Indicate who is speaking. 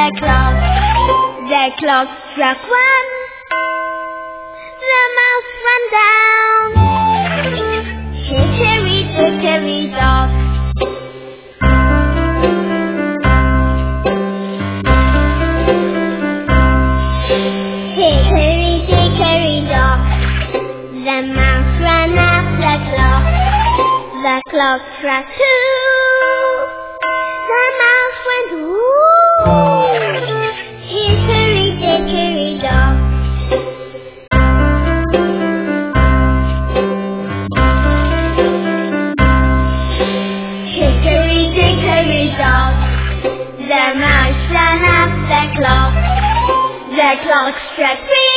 Speaker 1: the clock. The clock struck one. The mouse ran down. Hickory dickory dock. Hickory dickory dock. The mouse ran up the clock. The clock struck two. The mouse went woo. Hickory dickory dock. Hickory dickory dock. The mouse ran up the clock. The clock struck three.